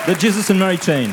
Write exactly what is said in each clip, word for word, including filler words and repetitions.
The Jesus and Mary Chain.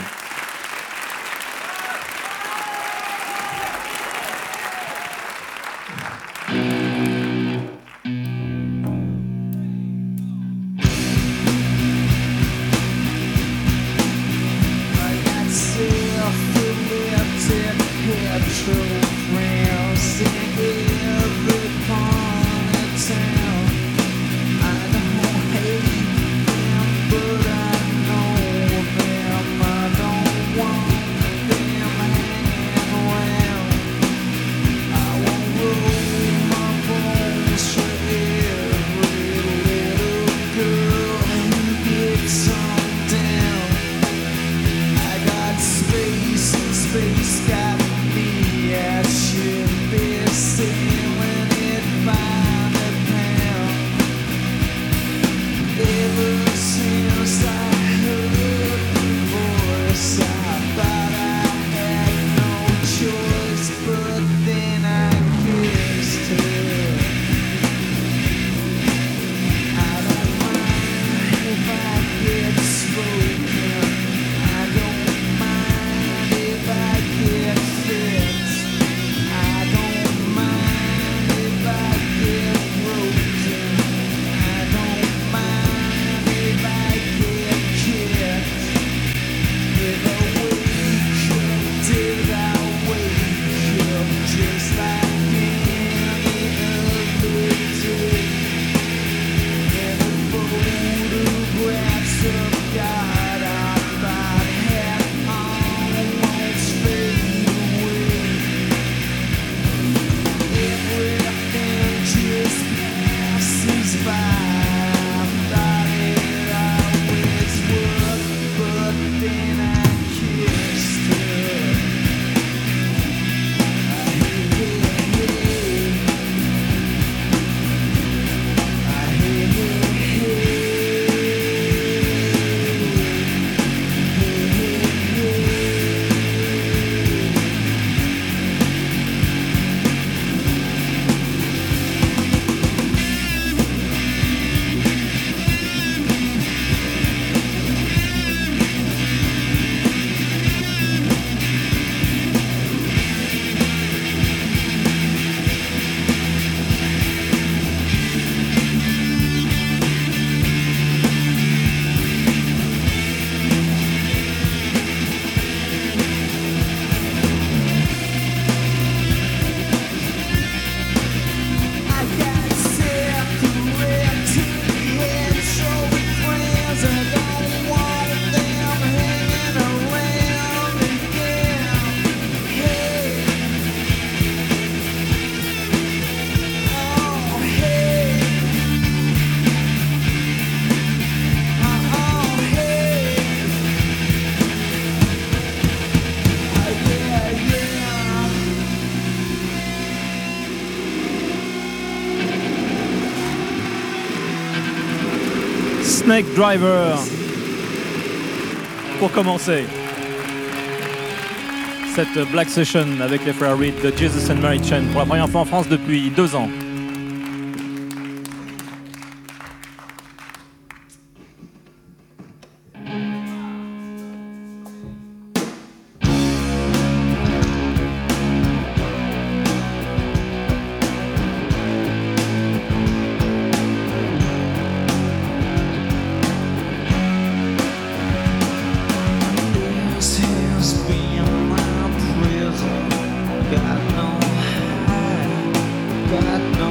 Snake Driver pour commencer cette Black Session avec les frères Reed de Jesus and Mary Chain pour la première fois en France depuis deux ans. Got no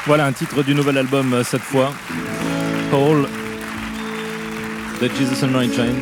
Voilà un titre du nouvel album euh, cette fois, Paul de Jesus and Mary Chain.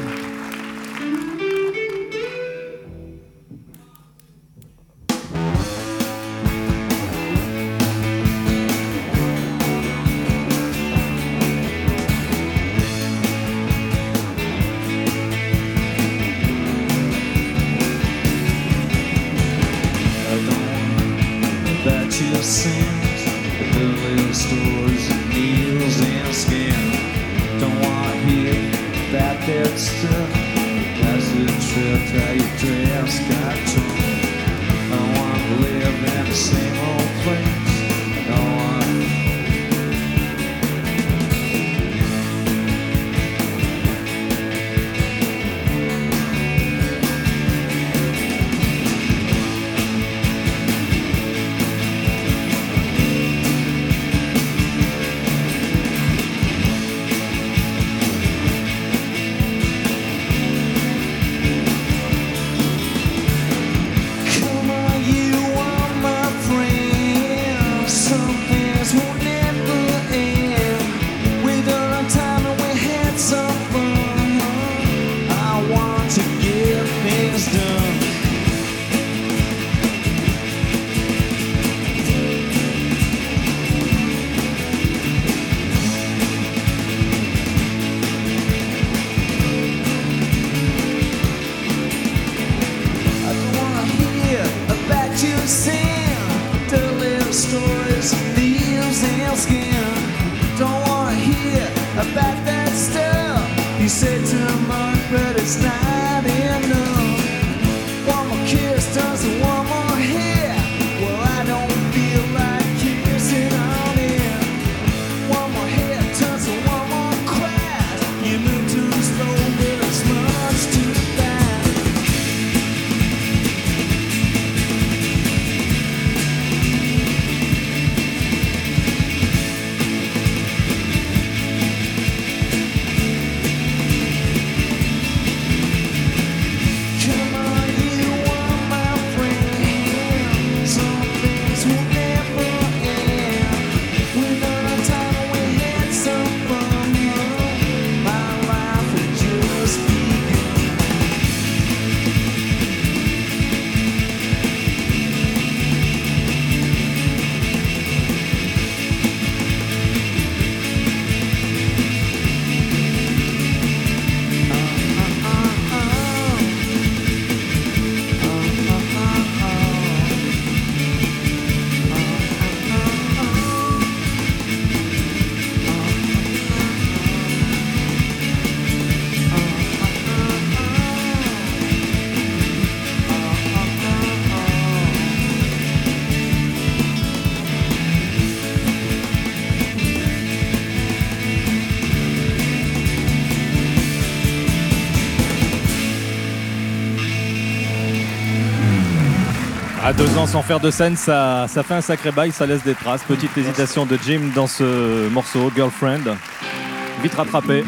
À deux ans sans faire de scène, ça, ça fait un sacré bail, ça laisse des traces. Petite hésitation de Jim dans ce morceau, Girlfriend. Vite rattrapé.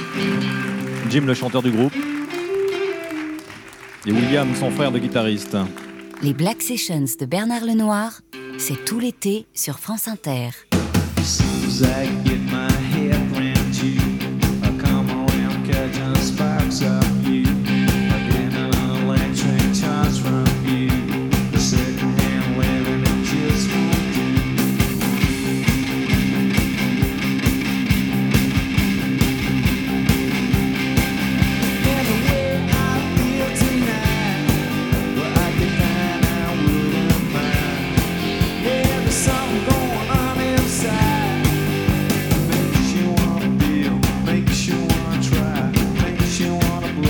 Jim, le chanteur du groupe. Et William, son frère de guitariste. Les Black Sessions de Bernard Lenoir, c'est tout l'été sur France Inter. Makes you wanna try, makes you wanna blow.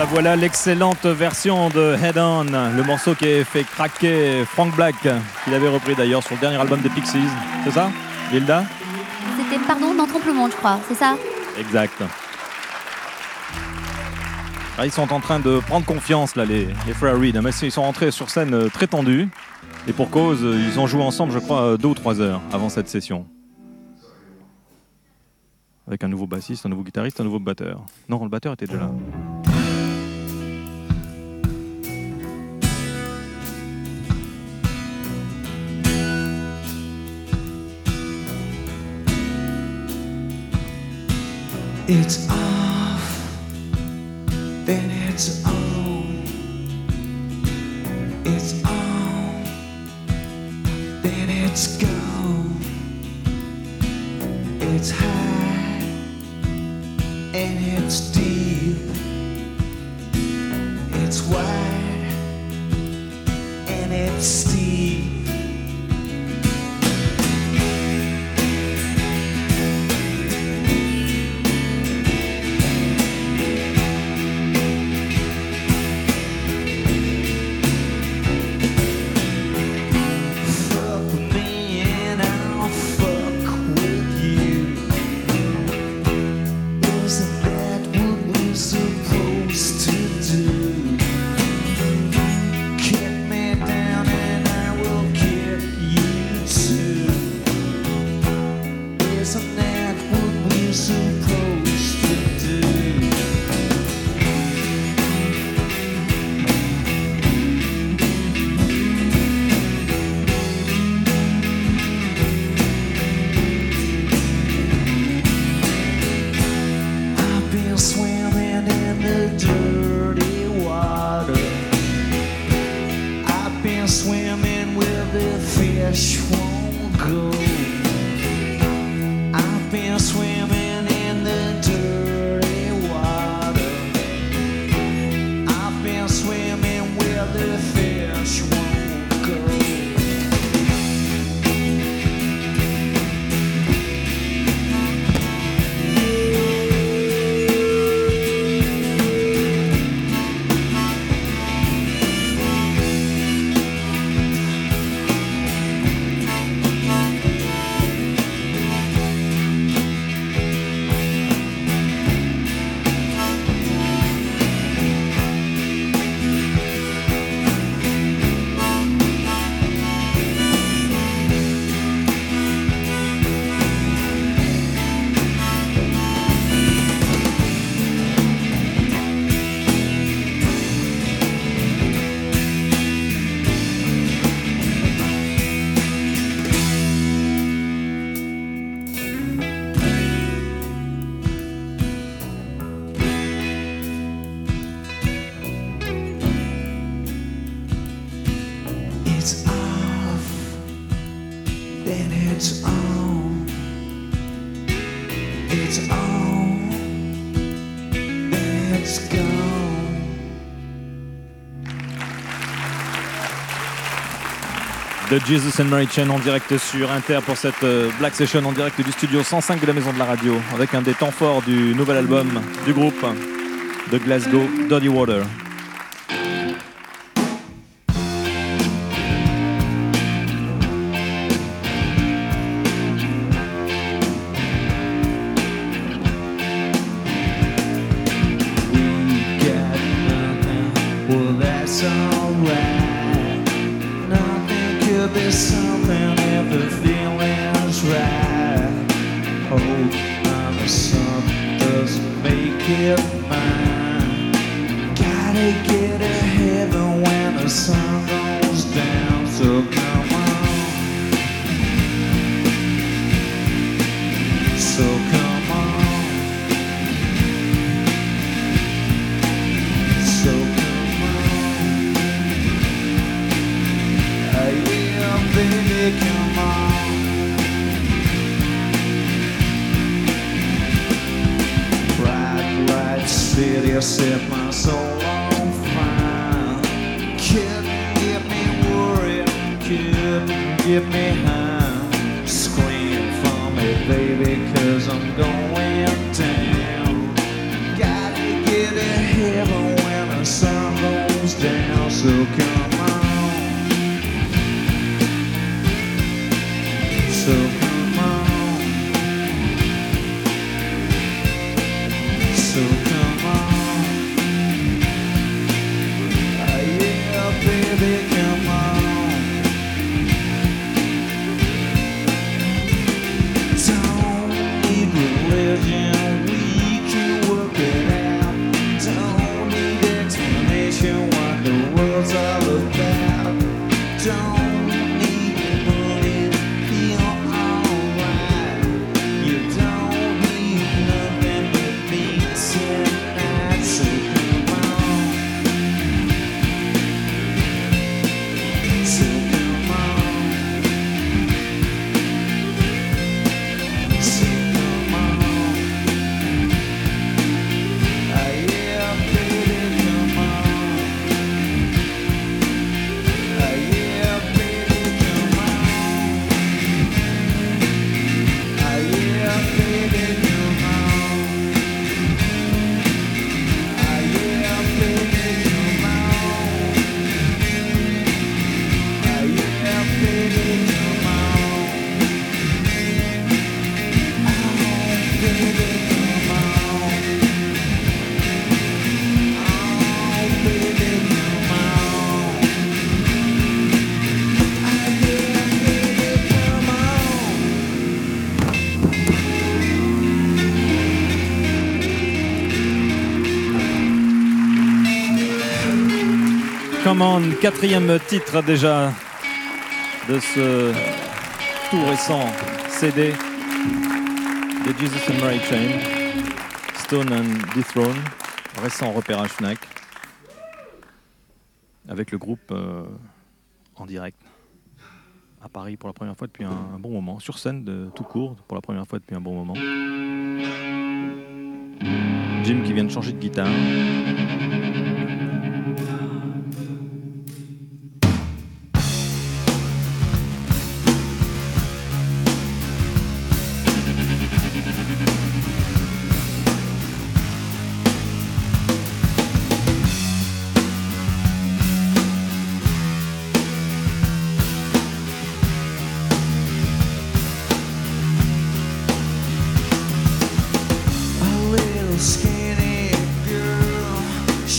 voilà l'excellente version de Head On, le morceau qui a fait craquer Frank Black, qu'il avait repris d'ailleurs sur le dernier album des Pixies. C'est ça, Hilda? C'était Pardon, non, Trompe-le-Monde, je crois, c'est ça? Exact. Là, ils sont en train de prendre confiance, là, les, les frères Reed. Mais ils sont rentrés sur scène très tendus. Et pour cause, ils ont joué ensemble, je crois, deux ou trois heures avant cette session. Avec un nouveau bassiste, un nouveau guitariste, un nouveau batteur. Non, le batteur était déjà là. It's off, then it's on. It's on, then it's gone. It's high and it's deep. It's wide and it's steep. De Jesus and Mary Chain en direct sur Inter pour cette Black Session en direct du studio cent cinq de la Maison de la Radio, avec un des temps forts du nouvel album du groupe de Glasgow, Dirty Water. Gotta get to heaven when So come on, so come on, so come on, ah, yeah, baby, come on. Don't need religion, we can work it out. Don't need explanation what the world's all about. Don't need money to feel alright. You don't need nothing but me tonight. So come on, so come on, so come on. Ah, yeah, baby, come on. Ah, yeah, baby, come on. Ah, yeah, baby, come on. Ah, yeah, baby, come on. Ah, yeah, baby, come on. Oh, baby, come on. Oh, baby, come on. Ah, yeah, baby, come on. Come On, quatrième titre déjà de ce tout récent C D de Jesus and Mary Chain, Stone and Dethrone, récent repérage Fnac, avec le groupe euh, en direct à Paris pour la première fois depuis un, un bon moment, sur scène de tout court pour la première fois depuis un bon moment. Jim qui vient de changer de guitare. A little skinny girl,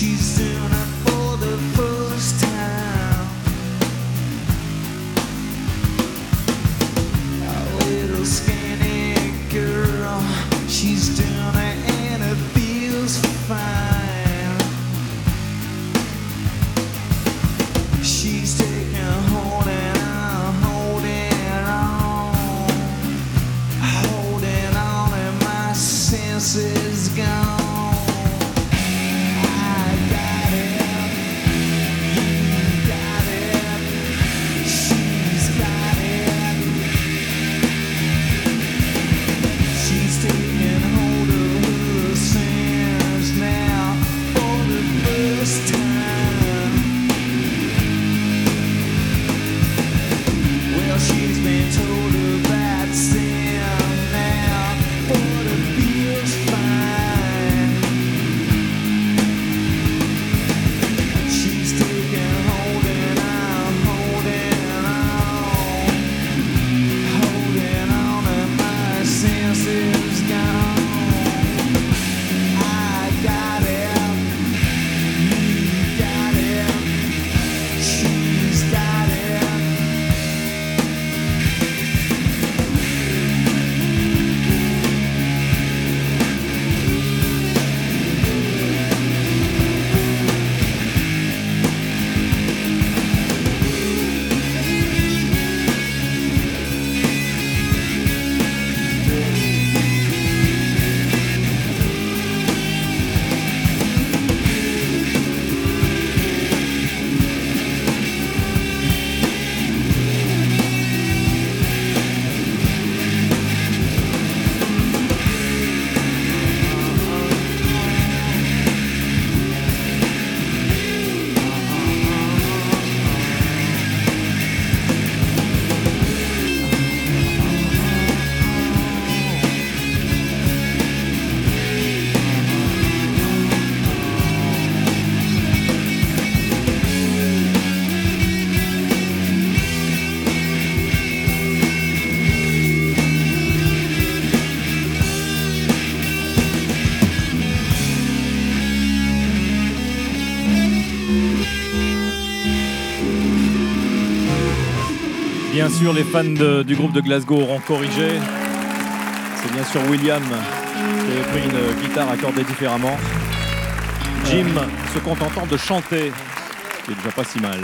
Bien sûr, les fans de, du groupe de Glasgow auront corrigé. C'est bien sûr William qui a pris une guitare accordée différemment. Jim se contentant de chanter, ce qui est déjà pas si mal.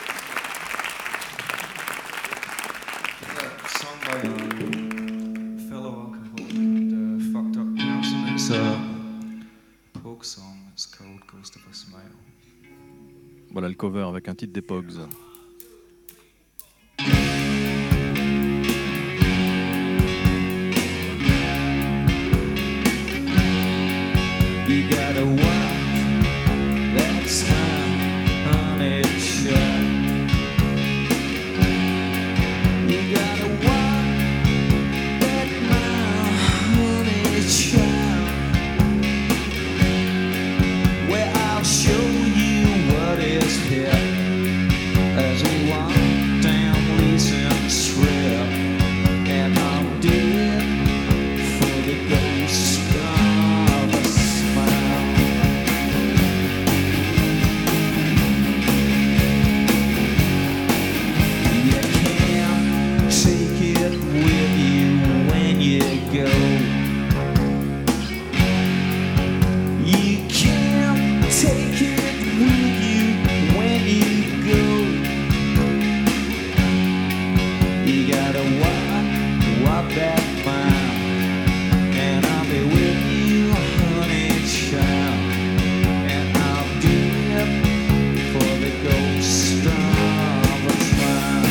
Voilà le cover avec un titre des Pogs. You gotta watch that smile on its shirt. You gotta watch that smile on its shirt. Where I'll show you what is here as we walk down Leeson Strip, and I'm dead for the ghost of a smile. You can't take it with you when you go. You can't take it with you when you go. You gotta walk, walk that mile, and I'll be with you, honey child, and I'll do it for the ghost of a smile.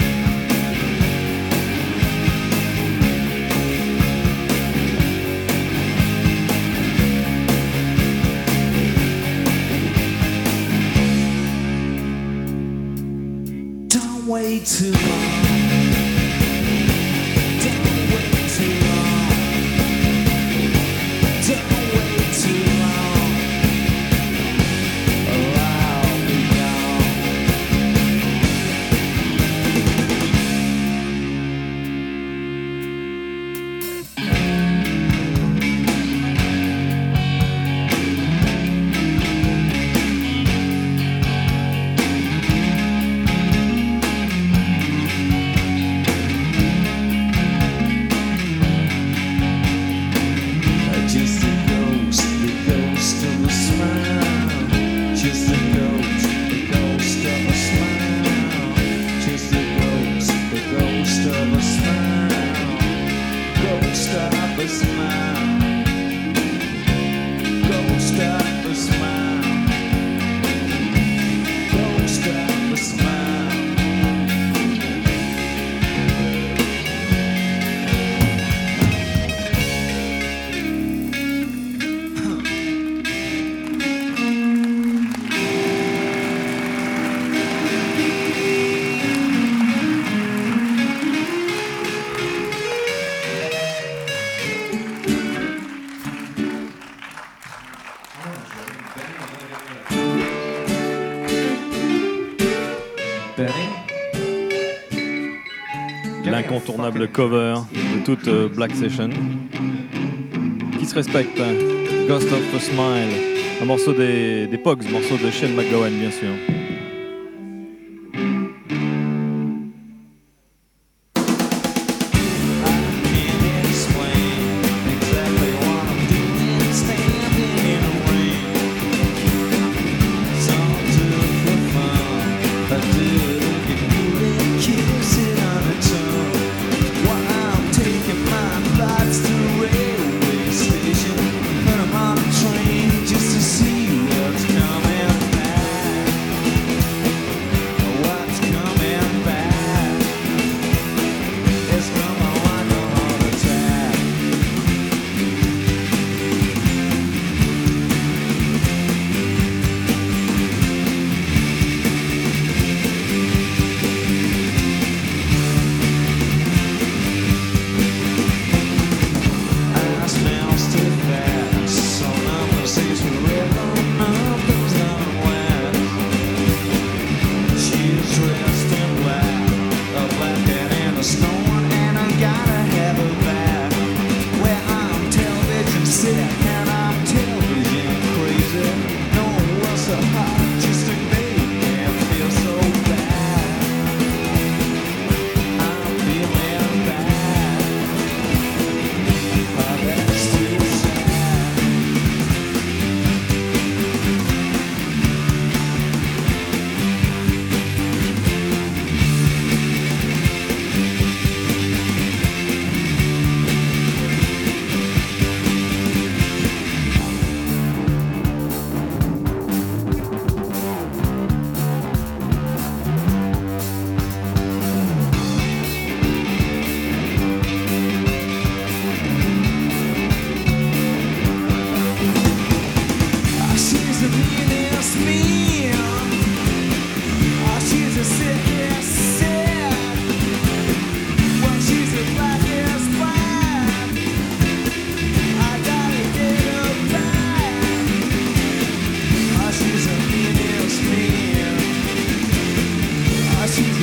Don't wait too long. Don't wait too long. Don't wait too long. Or I'll be gone. Just a ghost, the ghost of a smile. Just a ghost, the ghost of a smile. Just a ghost, the ghost of a smile. Ghost of a smile. Ghost of a smile. Ghost of a smile. L'incontournable cover de toute euh, Black Session. Qui se respecte, hein. Ghost of a Smile, un morceau des, des Pogs, morceau de Shane McGowan bien sûr. Just to see what's coming back.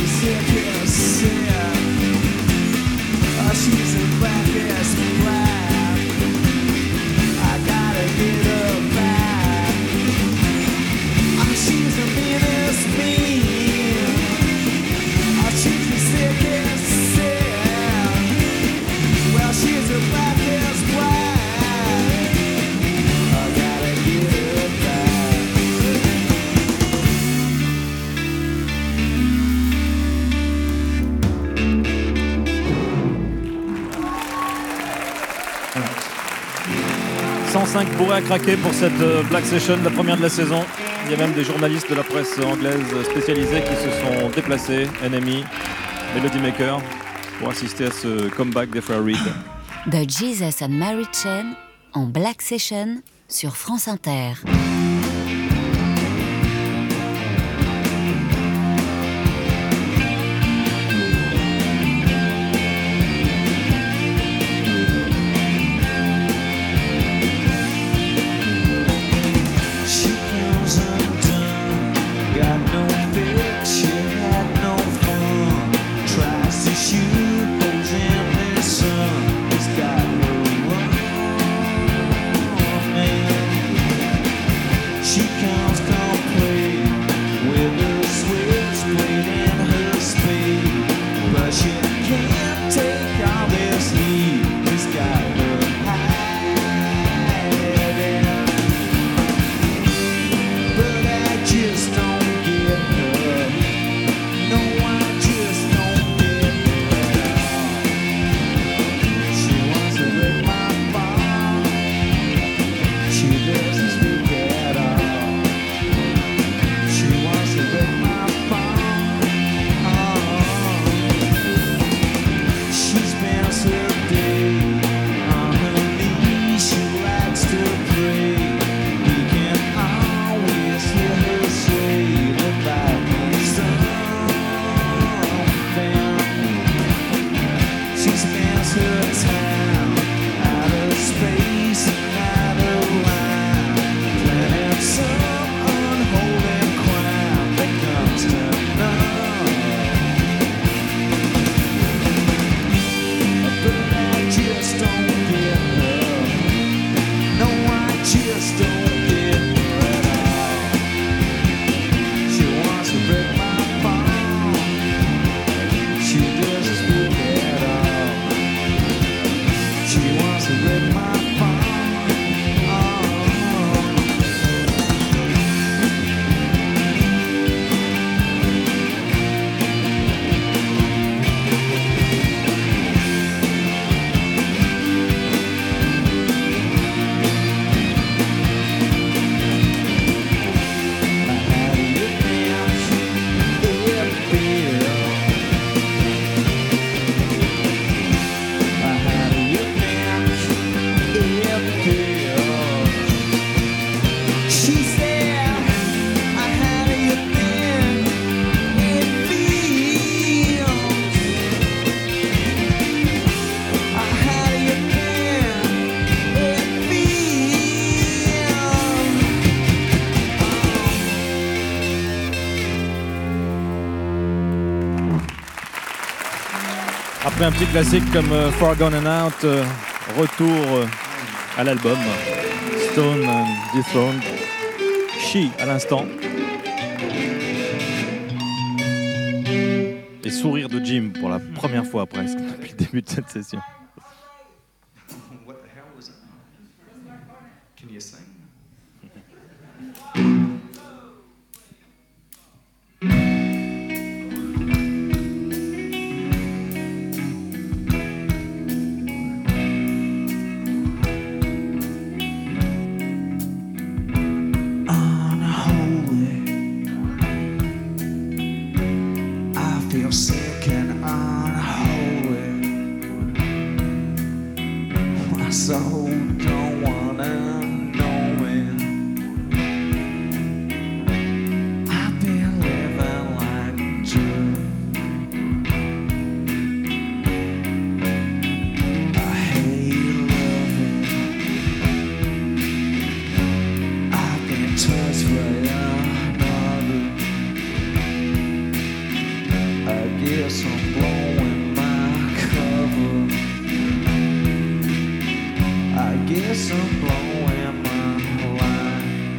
cent cinq bourrés à craquer pour cette Black Session, la première de la saison. Il y a même des journalistes de la presse anglaise spécialisés qui se sont déplacés, N M E, Melody Maker, pour assister à ce comeback des frères Reed. The Jesus and Mary Chain en Black Session sur France Inter. Après un petit classique comme euh, Far Gone and Out, euh, retour euh, à l'album Stone and Dethroned, She à l'instant. Et sourire de Jim pour la première fois presque depuis le début de cette session. What the hell was that? Can you sing? I guess I'm blowing my cover. I guess I'm blowing my line.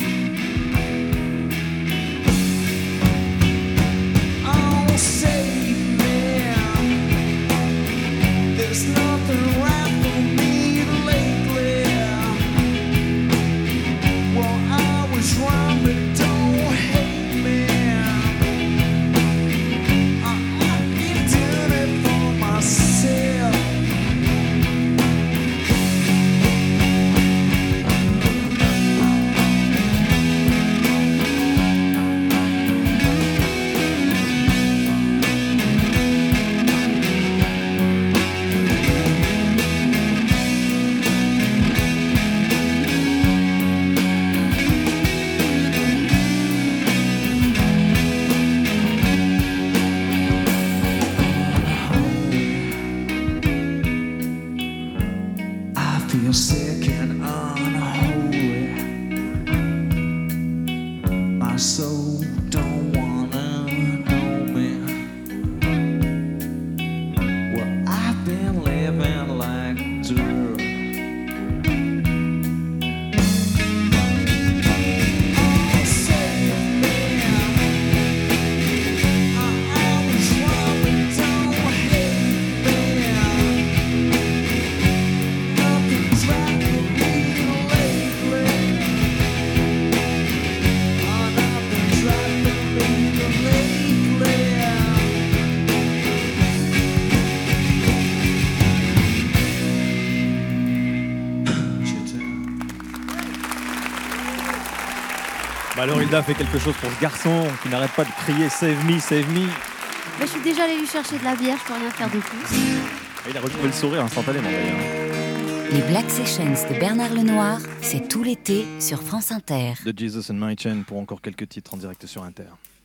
Oh, save me. There's nothing right for me lately. Well, I was wrong, but don't hate me. I, I've been doing it for myself. I feel sick and unholy. My soul don't wanna know me. Well, I've been living like dirt. Oh, save me. I always wrong, but don't hate me. Nothing's right for me lately. Oh, nothing's right for me lately. Bah alors Hilda fait quelque chose pour ce garçon qui n'arrête pas de crier Save me, save me. Bah, je suis déjà allée lui chercher de la bière, je peux rien faire de plus. Et il a retrouvé le sourire instantanément d'ailleurs. Les Black Sessions de Bernard Lenoir, c'est tout l'été sur France Inter. De Jesus and My Chain pour encore quelques titres en direct sur Inter.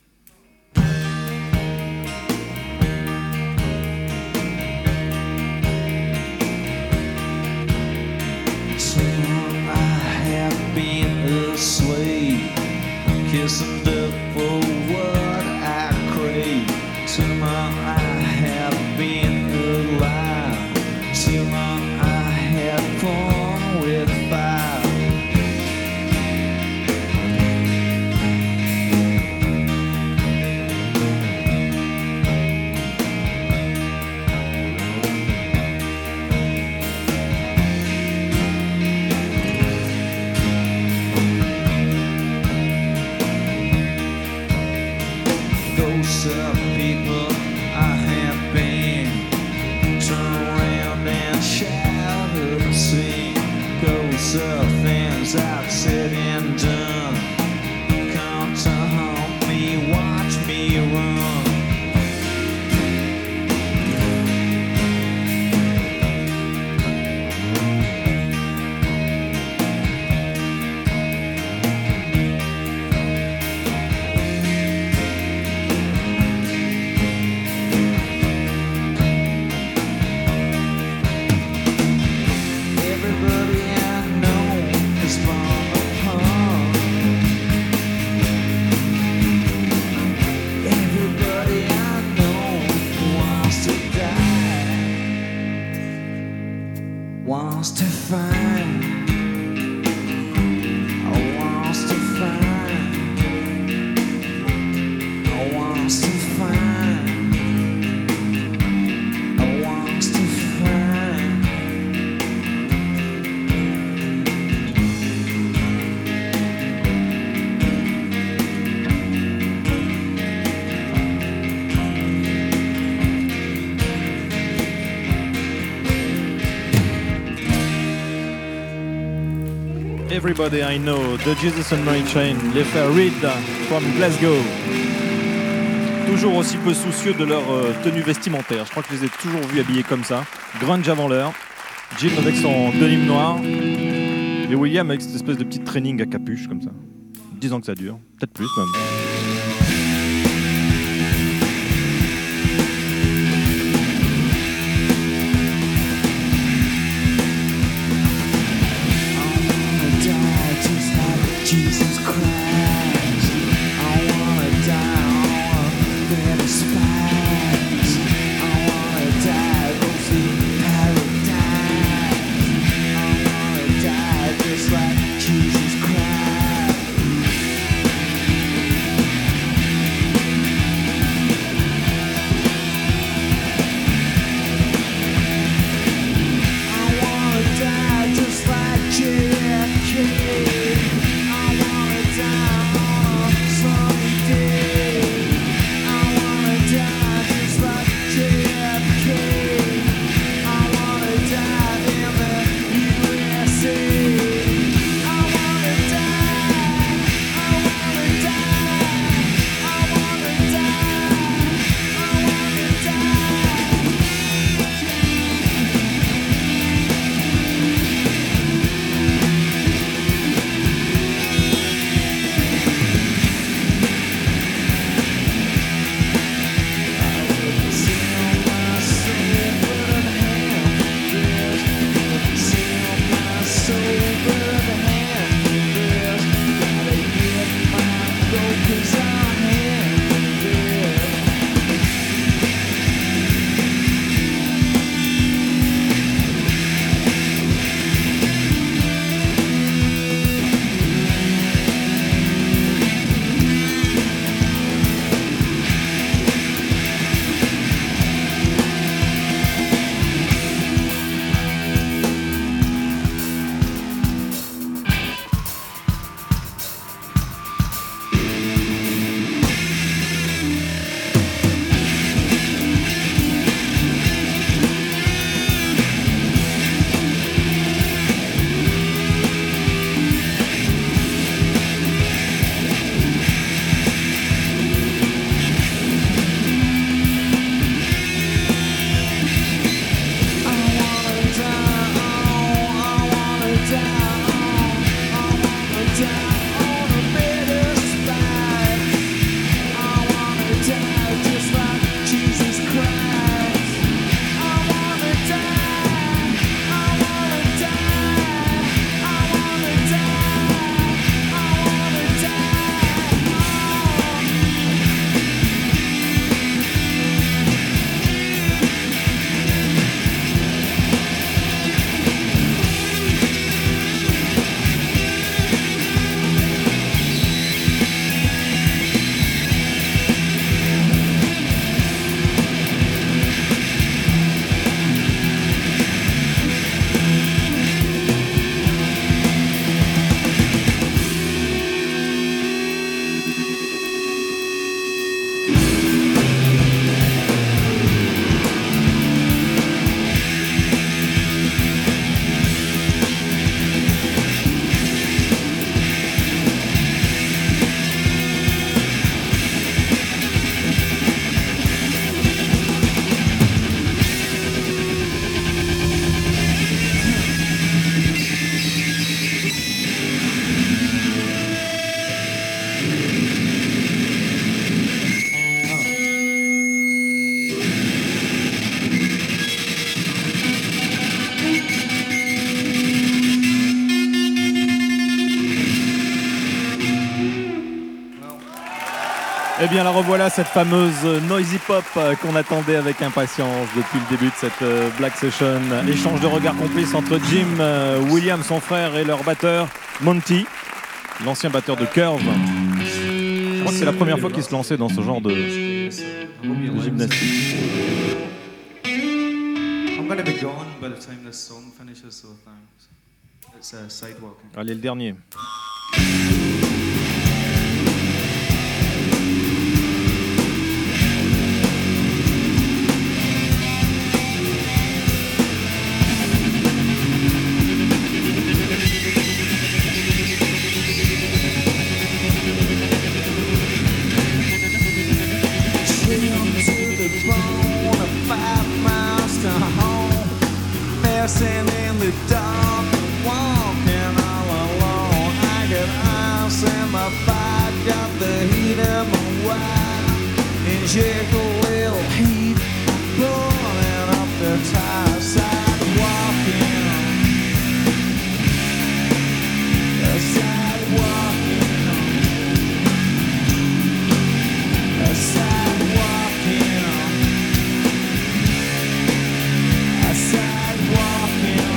So long I have been a slave, kissing up for what I crave. Too long I have been alive. Too long I have fun with fire. Those are people I have been. Turn around and shout and sing. Those are things I've said and done. Come to haunt me, watch me run. Everybody I know is falling apart. Everybody I know wants to die, wants to find, wants to find, wants to find, wants to find. Everybody I Know de Jesus and My Chain, les frères Reed from Glasgow. Toujours aussi peu soucieux de leur euh, tenue vestimentaire. Je crois que je les ai toujours vus habillés comme ça. Grunge avant l'heure. Jim avec son denim noir. Et William avec cette espèce de petite training à capuche comme ça. dix ans que ça dure. Peut-être plus même. Jesus Christ, I wanna die on the spikes. Eh bien, la revoilà, cette fameuse noisy pop qu'on attendait avec impatience depuis le début de cette Black Session. Échange de regards complices entre Jim, William, son frère, et leur batteur, Monty, l'ancien batteur de Curve. Je crois que c'est la première fois qu'il se lançait dans ce genre de, de gymnastique. I'm gonna be gone by the time this song finishes, so thanks. It's a uh, sidewalking. Allez, le dernier. Dancing in the dark, walking all alone. I got ice in my fire, got the heat in my wire. Inject a little heat, pulling up the tire, side walking, side walking, side walking, side walking.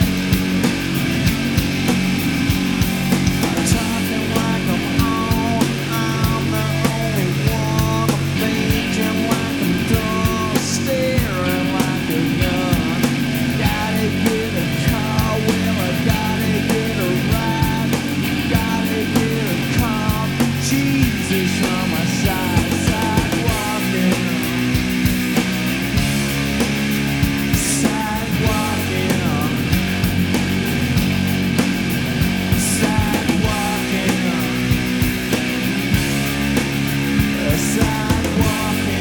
Talking like I'm on, I'm the only one. I'm thinking like I'm done, staring like a gun. Gotta get a car, well I gotta get a ride. Gotta get a car, Jesus on my side, side walking. Side walking. Side walking. Side walking.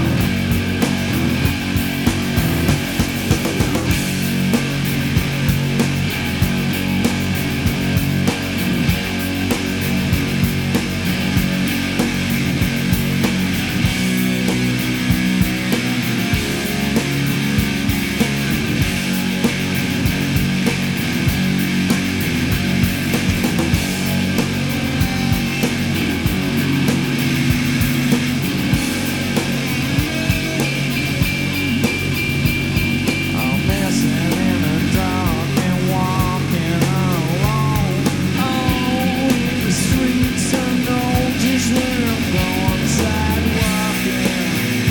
I'm messing in the dark and walking alone. Oh, the streets I know just where I'm going. Side walking.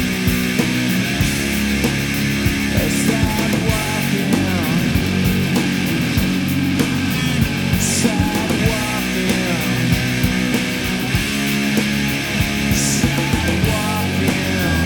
Side walking. Side walking. Side walking.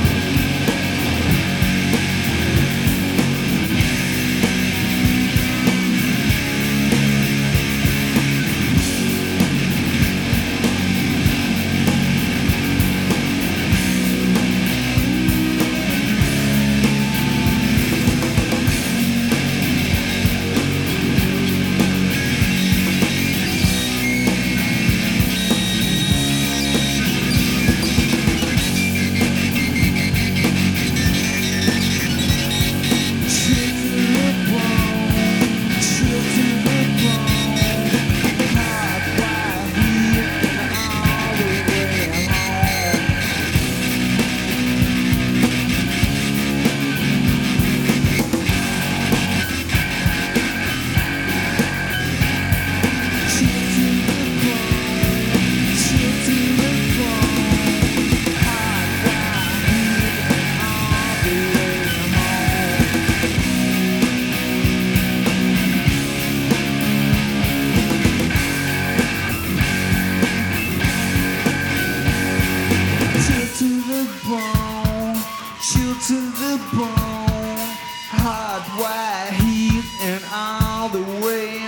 Chill to the bone, hot white heat and all the way